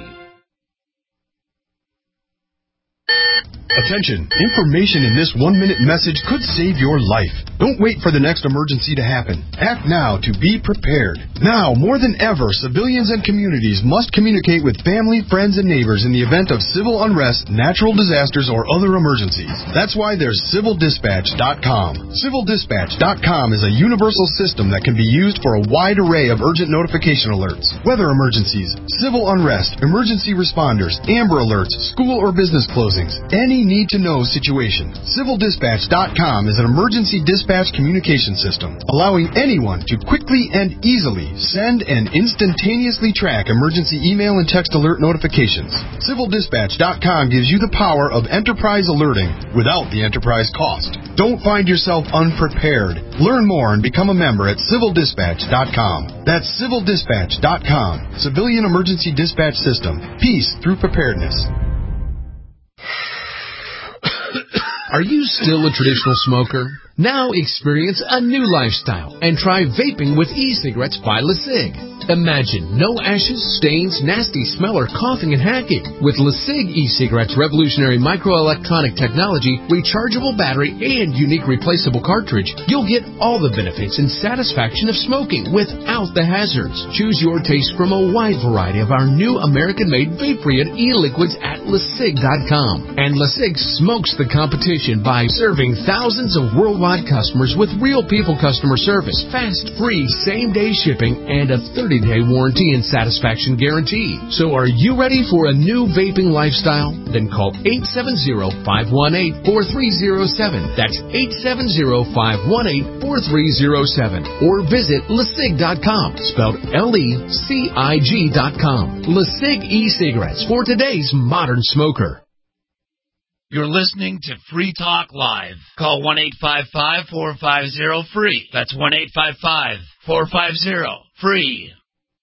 Attention, information in this 1-minute message could save your life. Don't wait for the next emergency to happen. Act now to be prepared. Now, more than ever, civilians and communities must communicate with family, friends, and neighbors in the event of civil unrest, natural disasters, or other emergencies. That's why there's civildispatch.com. Civildispatch.com is a universal system that can be used for a wide array of urgent notification alerts, weather emergencies, civil unrest, emergency responders, Amber Alerts, school or business closings, any need-to-know situation. CivilDispatch.com is an emergency dispatch communication system, allowing anyone to quickly and easily send and instantaneously track emergency email and text alert notifications. CivilDispatch.com gives you the power of enterprise alerting without the enterprise cost. Don't find yourself unprepared. Learn more and become a member at CivilDispatch.com. That's CivilDispatch.com. Civilian Emergency Dispatch System. Peace through preparedness.
Are you still a traditional smoker? Now experience a new lifestyle and try vaping with e-cigarettes by LeSig. Imagine no ashes, stains, nasty smell, or coughing and hacking. With LeSig e-cigarettes' revolutionary microelectronic technology, rechargeable battery, and unique replaceable cartridge, you'll get all the benefits and satisfaction of smoking without the hazards. Choose your taste from a wide variety of our new American-made vape-free e-liquids at LeSig.com. And LeSig smokes the competition by serving thousands of worldwide customers with real people customer service, fast, free, same-day shipping, and a 30-day warranty and satisfaction guarantee. So are you ready for a new vaping lifestyle? Then call 870-518-4307. That's 870-518-4307. Or visit LeSig.com, spelled LECIG.com. LeSig e-cigarettes for today's modern smoker.
You're listening to Free Talk Live. Call 1-855-450-FREE. That's 1-855-450-FREE.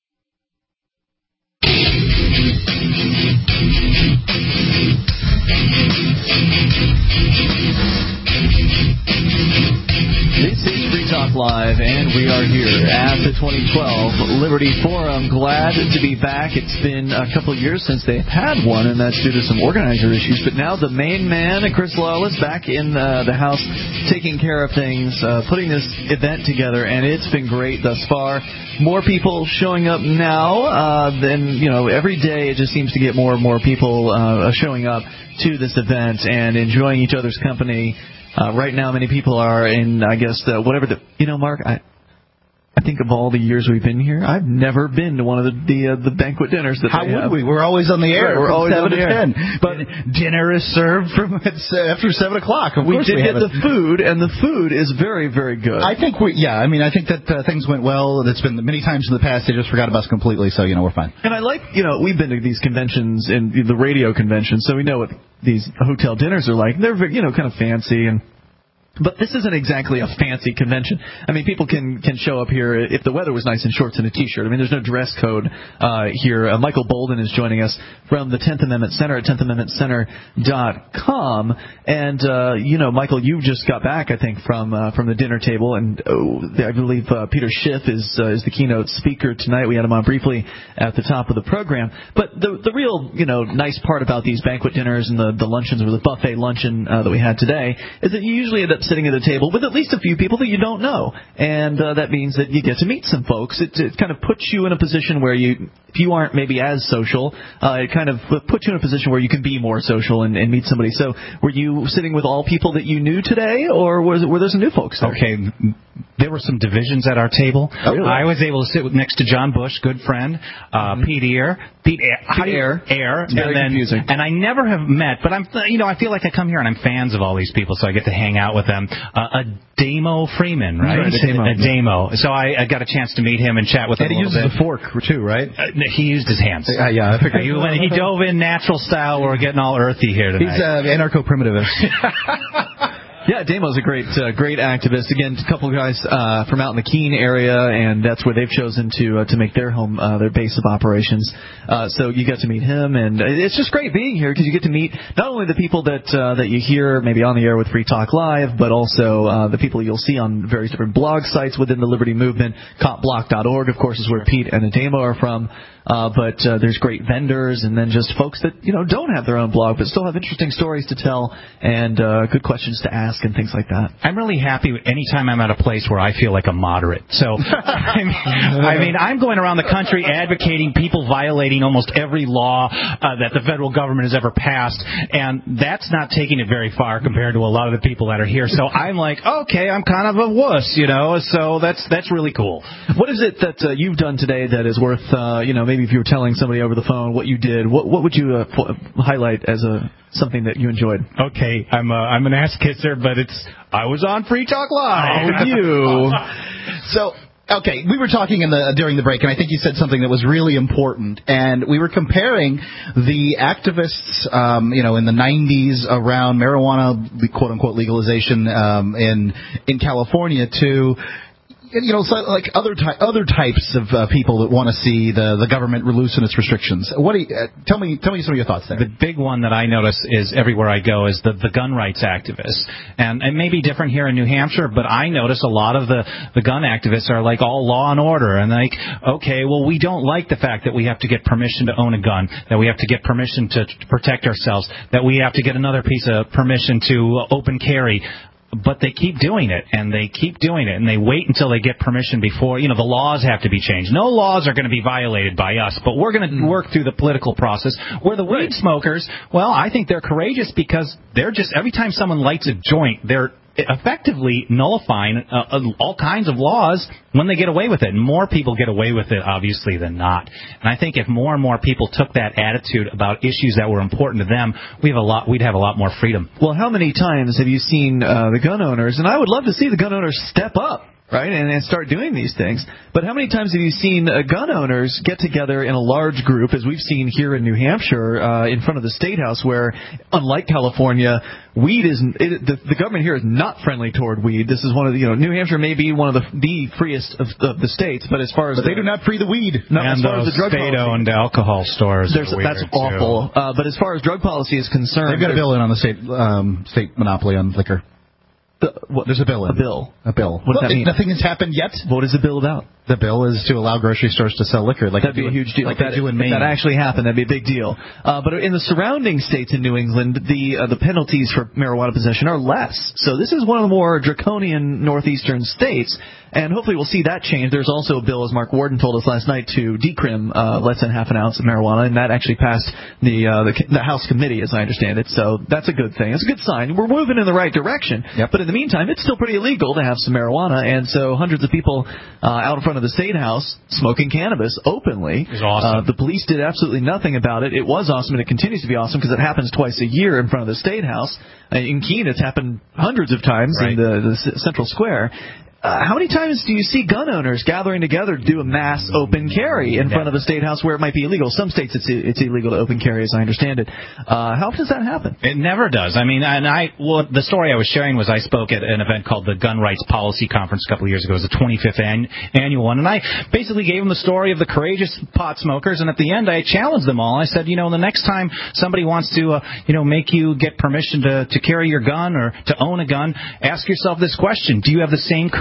This is Free Talk Live, and we are here at the 2012 Liberty Forum. Glad to be back. It's been a couple of years since they've had one, and that's due to some organizer issues. But now the main man, Chris Lawless, back in the house, taking care of things, putting this event together, and it's been great thus far. More people showing up now than, every day it just seems to get more and more people showing up to this event and enjoying each other's company. Right now, many people are in, I guess, Mark, I think of all the years we've been here, I've never been to one of the banquet dinners that
How would we? We're always on the air.
We're always
7
on the
to
air.
10. But dinner is served after 7 o'clock. Of
we
course
did
we
get the food, and the food is very, very good.
I think I think that things went well. It's been many times in the past they just forgot about us completely, so we're fine.
And I like, we've been to these conventions and the radio conventions, so we know what these hotel dinners are like. They're kind of fancy But this isn't exactly a fancy convention. I mean, people can show up here if the weather was nice in shorts and a T-shirt. I mean, there's no dress code here. Michael Bolden is joining us from the 10th Amendment Center at 10thamendmentcenter.com. And, Michael, you just got back, I think, from the dinner table. And I believe Peter Schiff is the keynote speaker tonight. We had him on briefly at the top of the program. But the real, nice part about these banquet dinners and the luncheons or the buffet luncheon that we had today is that you usually end up up sitting at a table with at least a few people that you don't know, and that means that you get to meet some folks. It kind of puts you in a position where if you aren't maybe as social, it kind of puts you in a position where you can be more social and meet somebody. So were you sitting with all people that you knew today, or were there some new folks there?
Okay, there were some divisions at our table.
Oh, really?
I was able to sit next to John Bush, good friend, Pete Eyre. Eyre.
It's very confusing.
And I never have met, but I feel like I come here and I'm fans of all these people, so I get to hang out with them. Ademo Freeman, right? Ademo. So I got a chance to meet him and chat with him a little bit.
And he uses a fork, too, right?
He used his hands.
Yeah, I figured.
He dove in natural style. We're getting all earthy here tonight.
He's anarcho-primitivist.
Yeah, Damo's a great activist. Again, a couple of guys from out in the Keene area, and that's where they've chosen to make their home their base of operations. So you got to meet him, and it's just great being here because you get to meet not only the people that you hear maybe on the air with Free Talk Live, but also the people you'll see on various different blog sites within the Liberty Movement. Copblock.org, of course, is where Pete and Ademo are from. But there's great vendors, and then just folks that don't have their own blog but still have interesting stories to tell and good questions to ask and things like that.
I'm really happy anytime I'm at a place where I feel like a moderate. So, I mean, I'm going around the country advocating people violating almost every law that the federal government has ever passed, and that's not taking it very far compared to a lot of the people that are here. So I'm like, okay, I'm kind of a wuss, so that's really cool.
What is it that you've done today that is worth, maybe if you were telling somebody over the phone what you did, what would you highlight as something that you enjoyed?
Okay, I'm an ass kisser, but I was on Free Talk Live.
Oh, you.
So, okay, we were talking during the break, and I think you said something that was really important, and we were comparing the activists, in the 90s around marijuana, the quote-unquote legalization in California to like other types of people that want to see the government loosen its restrictions. Tell me some of your thoughts there.
The big one that I notice is everywhere I go is the gun rights activists, and it may be different here in New Hampshire, but I notice a lot of the gun activists are like all law and order, and like, okay, well, we don't like the fact that we have to get permission to own a gun, that we have to get permission to protect ourselves, that we have to get another piece of permission to open carry. But they keep doing it, and they wait until they get permission before, the laws have to be changed. No laws are going to be violated by us, but we're going to work through the political process. Where the weed smokers, well, I think they're courageous because they're just, every time someone lights a joint, they're effectively nullifying all kinds of laws when they get away with it. And more people get away with it, obviously, than not. And I think if more and more people took that attitude about issues that were important to them, we'd have a lot more freedom.
Well, how many times have you seen the gun owners, and I would love to see the gun owners step up, right, and start doing these things. But how many times have you seen gun owners get together in a large group, as we've seen here in New Hampshire, in front of the State House, where, unlike California, weed the government here is not friendly toward weed. This is one of the, New Hampshire may be one of the freest of the states, but as far as
they do not free the weed.
No, as far as the drug policy,
state-owned alcohol stores.
That's awful. But as far as drug policy is concerned,
they've got a bill in on the state monopoly on liquor. There's a bill in. A bill.
What does that mean?
Nothing has happened yet.
What is the bill about?
The bill is to allow grocery stores to sell liquor.
That'd be a huge deal.
Like they do in Maine.
If that actually happened, that'd be a big deal. But in the surrounding states in New England, the penalties for marijuana possession are less. So this is one of the more draconian northeastern states, and hopefully we'll see that change. There's also a bill, as Mark Warden told us last night, to decrim less than half an ounce of marijuana, and that actually passed the House committee, as I understand it. So that's a good thing. It's a good sign. We're moving in the right direction.
Yep.
But in the meantime, it's still pretty illegal to have some marijuana, and so hundreds of people out in front of the State House smoking cannabis openly.
It's awesome.
The police did absolutely nothing about it. It was awesome, and it continues to be awesome because it happens twice a year in front of the State House. In Keene, it's happened hundreds of times in the Central Square. How many times do you see gun owners gathering together to do a mass open carry in front of the State House where it might be illegal? Some states it's illegal to open carry, as I understand it. How often does that happen?
It never does. I mean, the story I was sharing was I spoke at an event called the Gun Rights Policy Conference a couple of years ago. It was the 25th annual one, and I basically gave them the story of the courageous pot smokers, and at the end I challenged them all. I said, the next time somebody wants to, make you get permission to carry your gun or to own a gun, ask yourself this question: do you have the same courage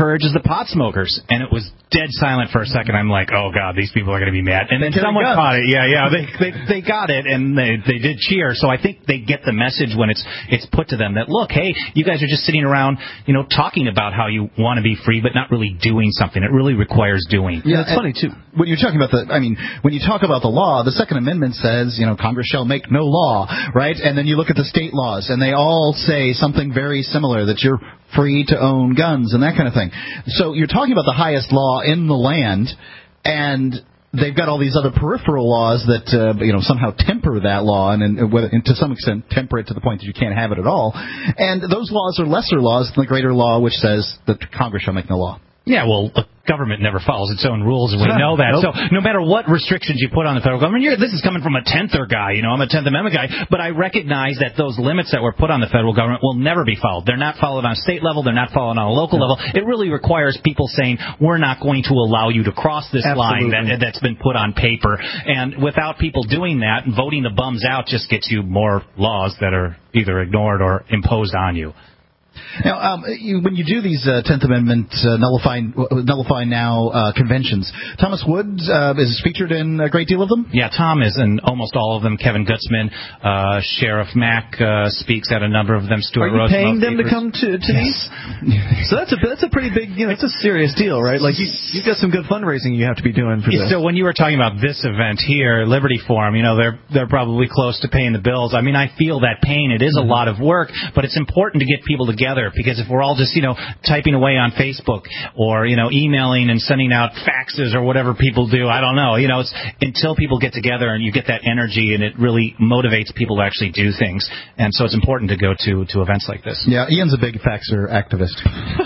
encourages the pot smokers. And it was dead silent for a second. I'm like, oh, God, these people are going to be mad. And then someone caught it. Yeah, they got it, and they did cheer. So I think they get the message when it's put to them that, look, hey, you guys are just sitting around, talking about how you want to be free, but not really doing something. It really requires doing.
Yeah, it's funny, too. When you're talking about when you talk about the law, the Second Amendment says, Congress shall make no law, right? And then you look at the state laws, and they all say something very similar, that you're free to own guns and that kind of thing. So you're talking about the highest law in the land, and they've got all these other peripheral laws that somehow temper that law, and to some extent temper it to the point that you can't have it at all. And those laws are lesser laws than the greater law, which says that Congress shall make no law.
Yeah, well, the government never follows its own rules, and we know that. Nope. So no matter what restrictions you put on the federal government, this is coming from a Tenther guy. I'm a 10th Amendment guy, but I recognize that those limits that were put on the federal government will never be followed. They're not followed on a state level. They're not followed on a local level. It really requires people saying, we're not going to allow you to cross this line that's been put on paper. And without people doing that, voting the bums out just gets you more laws that are either ignored or imposed on you.
Now, when you do these 10th Amendment nullify now conventions, Thomas Woods is featured in a great deal of them?
Yeah, Tom is in almost all of them. Kevin Gutzman, Sheriff Mack speaks at a number of them. Stuart Rhodes.
Are you paying them to come to these? So that's a pretty big, it's a serious deal, right? Like you've got some good fundraising you have to be doing for this.
So when you were talking about this event here, Liberty Forum, they're probably close to paying the bills. I mean, I feel that pain. It is a lot of work, but it's important to get people together, because if we're all just, typing away on Facebook or, emailing and sending out faxes or whatever people do, I don't know. It's until people get together and you get that energy, and it really motivates people to actually do things. And so it's important to go to events like this.
Yeah, Ian's a big faxer activist.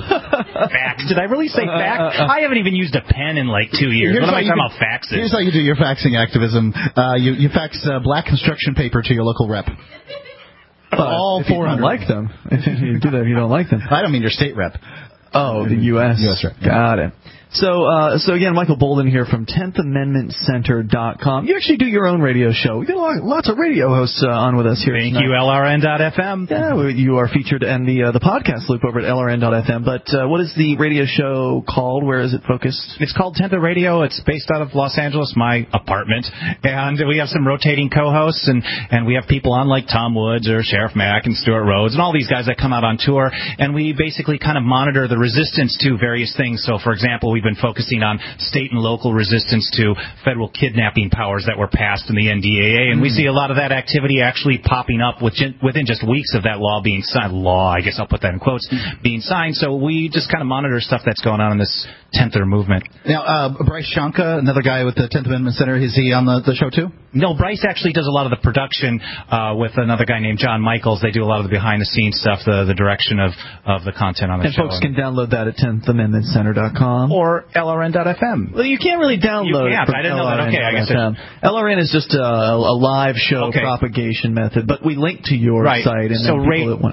Fax? Did I really say fax? I haven't even used a pen in like 2 years. What am I talking about faxes?
Here's how you do your faxing activism. You fax black construction paper to your local rep.
All 400. You don't like them. If you do that, if you don't like them.
I don't mean your state rep.
Oh, the U.S.
U.S. rep.
Got it. So again, Michael Bolden here from 10thamendmentcenter.com. You actually do your own radio show. We got lots of radio hosts on with us here.
Thank you, LRN.FM.
Yeah, you are featured in the podcast loop over at LRN.FM. But what is the radio show called? Where is it focused?
It's called Tenther Radio. It's based out of Los Angeles, my apartment. And we have some rotating co-hosts, and we have people on like Tom Woods or Sheriff Mack and Stuart Rhodes and all these guys that come out on tour. And we basically kind of monitor the resistance to various things. So, for example, we've been focusing on state and local resistance to federal kidnapping powers that were passed in the NDAA, and we see a lot of that activity actually popping up within just weeks of that law being signed. I guess I'll put that in quotes, being signed. So we just kind of monitor stuff that's going on in this Tenther movement.
Now, Bryce Shanka, another guy with the 10th Amendment Center, is he on the show too?
No, Bryce actually does a lot of the production with another guy named John Michaels. They do a lot of the behind-the-scenes stuff, the direction of the content on the show.
And folks can download that at 10thamendmentcenter.com.
Or LRN.FM.
Well, you can't really download it from
I didn't know that. Okay, I guess
LRN is just a live show propagation method, but we link to your site. And
so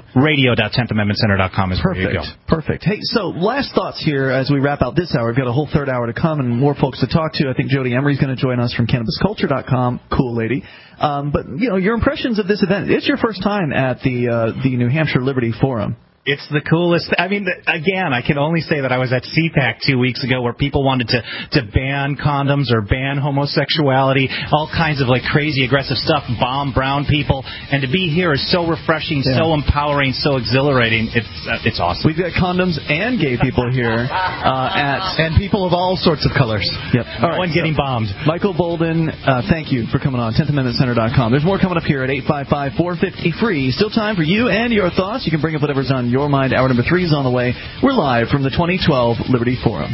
radio.10thamendmentcenter.com is where you go.
Perfect. Hey, so last thoughts here as we wrap out this hour. We've got a whole third hour to come and more folks to talk to. I think Jody Emery's going to join us from CannabisCulture.com. Cool lady. But, your impressions of this event. It's your first time at the New Hampshire Liberty Forum.
It's the coolest. I mean, again, I can only say that I was at CPAC 2 weeks ago where people wanted to ban condoms or ban homosexuality, all kinds of like crazy aggressive stuff, bomb brown people. And to be here is so refreshing, so empowering, so exhilarating. It's awesome.
We've got condoms and gay people here
and people of all sorts of colors.
Yep.
No one getting bombed.
Michael Bolden, thank you for coming on 10thamendmentcenter.com. There's more coming up here at 855-450-FREE. Still time for you and your thoughts. You can bring up whatever's on your mind. Hour number 3 is on the way. We're live from the 2012 Liberty Forum.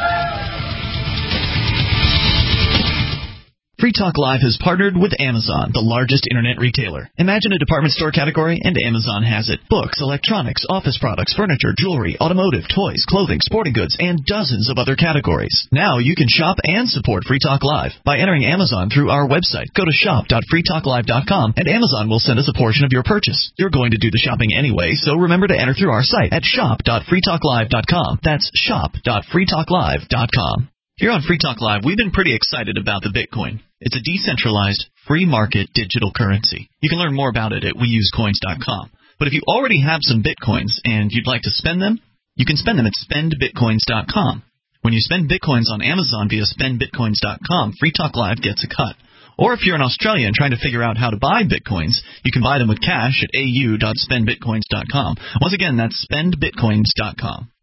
Free Talk Live has partnered with Amazon, the largest internet retailer. Imagine a department store category, and Amazon has it. Books, electronics, office products, furniture, jewelry, automotive, toys, clothing, sporting goods, and dozens of other categories. Now you can shop and support Free Talk Live by entering Amazon through our website. Go to shop.freetalklive.com, and Amazon will send us a portion of your purchase. You're going to do the shopping anyway, so remember to enter through our site at shop.freetalklive.com. That's shop.freetalklive.com. Here on Free Talk Live, we've been pretty excited about the Bitcoin. It's a decentralized, free market digital currency. You can learn more about it at weusecoins.com. But if you already have some Bitcoins and you'd like to spend them, you can spend them at spendbitcoins.com. When you spend Bitcoins on Amazon via spendbitcoins.com, Free Talk Live gets a cut. Or if you're in Australia and trying to figure out how to buy Bitcoins, you can buy them with cash at au.spendbitcoins.com. Once again, that's spendbitcoins.com.